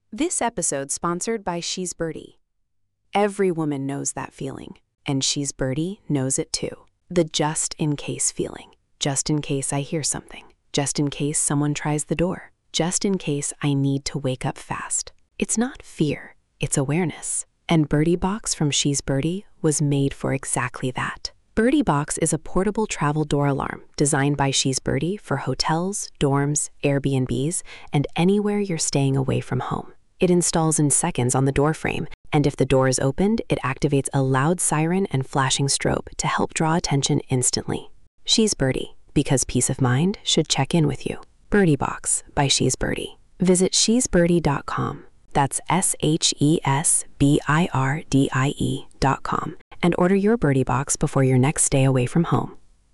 This episode sponsored by She's Birdie. Every woman knows that feeling, and She's Birdie knows it too. The just-in-case feeling. Just in case I hear something. Just in case someone tries the door. Just in case I need to wake up fast. It's not fear, it's awareness. And Birdie Box from She's Birdie was made for exactly that. Birdie Box is a portable travel door alarm designed by She's Birdie for hotels, dorms, Airbnbs, and anywhere you're staying away from home. It installs in seconds on the door frame, and if the door is opened, it activates a loud siren and flashing strobe to help draw attention instantly. She's Birdie, because peace of mind should check in with you. Birdie Box by She's Birdie. Visit shesbirdie.com. That's SHESBIRDIE.com. And order your Birdie Box before your next stay away from home.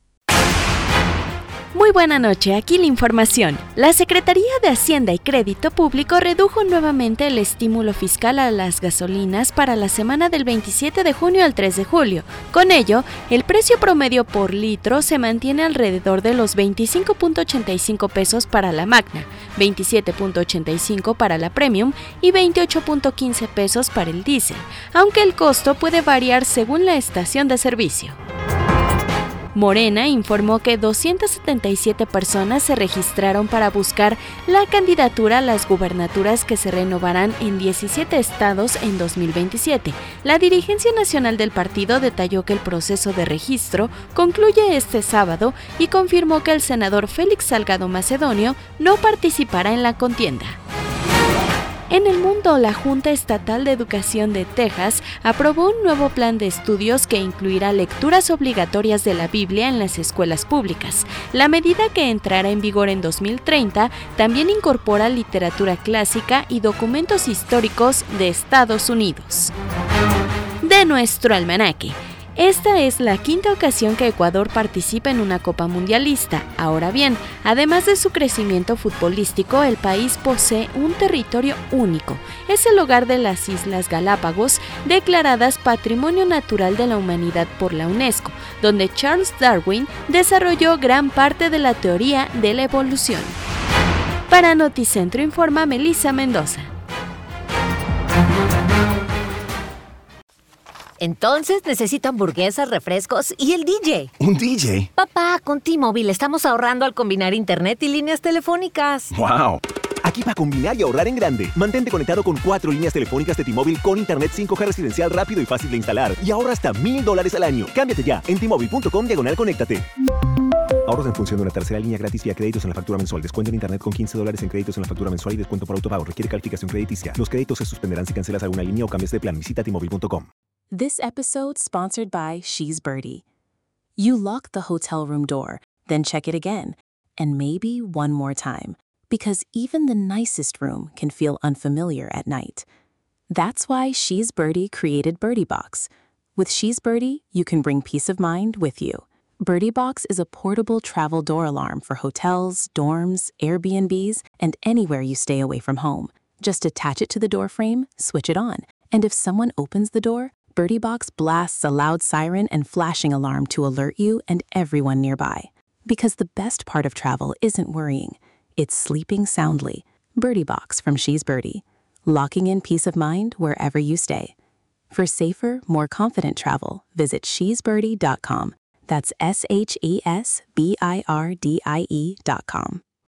Muy buena noche, aquí la información. La Secretaría de Hacienda y Crédito Público redujo nuevamente el estímulo fiscal a las gasolinas para la semana del 27 de junio al 3 de julio. Con ello, el precio promedio por litro se mantiene alrededor de los 25.85 pesos para la Magna, 27.85 para la Premium y 28.15 pesos para el diésel, aunque el costo puede variar según la estación de servicio. Morena informó que 277 personas se registraron para buscar la candidatura a las gubernaturas que se renovarán en 17 estados en 2027. La dirigencia nacional del partido detalló que el proceso de registro concluye este sábado y confirmó que el senador Félix Salgado Macedonio no participará en la contienda. En el mundo, la Junta Estatal de Educación de Texas aprobó un nuevo plan de estudios que incluirá lecturas obligatorias de la Biblia en las escuelas públicas. La medida, que entrará en vigor en 2030, también incorpora literatura clásica y documentos históricos de Estados Unidos. De nuestro almanaque. Esta es la quinta ocasión que Ecuador participa en una Copa Mundialista. Ahora bien, además de su crecimiento futbolístico, el país posee un territorio único. Es el hogar de las Islas Galápagos, declaradas Patrimonio Natural de la Humanidad por la UNESCO, donde Charles Darwin desarrolló gran parte de la teoría de la evolución. Para Noticentro informa Melissa Mendoza. Entonces necesito hamburguesas, refrescos y el DJ. ¿Un DJ? Papá, con T-Mobile estamos ahorrando al combinar internet y líneas telefónicas. ¡Wow! Aquí para combinar y ahorrar en grande. Mantente conectado con 4 líneas telefónicas de T-Mobile con internet 5G residencial rápido y fácil de instalar. Y ahorra hasta $1,000 al año. Cámbiate ya en T-Mobile.com/conéctate. Ahorros en función de una tercera línea gratis vía créditos en la factura mensual. Descuento en internet con $15 en créditos en la factura mensual y descuento por autopago. Requiere calificación crediticia. Los créditos se suspenderán si cancelas alguna línea o cambias de plan. Visita T-Mobile.com. This episode sponsored by She's Birdie. You lock the hotel room door, then check it again, and maybe one more time, because even the nicest room can feel unfamiliar at night. That's why She's Birdie created Birdie Box. With She's Birdie, you can bring peace of mind with you. Birdie Box is a portable travel door alarm for hotels, dorms, Airbnbs, and anywhere you stay away from home. Just attach it to the door frame, switch it on, and if someone opens the door, Birdie Box blasts a loud siren and flashing alarm to alert you and everyone nearby. Because the best part of travel isn't worrying, it's sleeping soundly. Birdie Box from She's Birdie, locking in peace of mind wherever you stay. For safer, more confident travel, visit shesbirdie.com. That's SHESBIRDIE.com.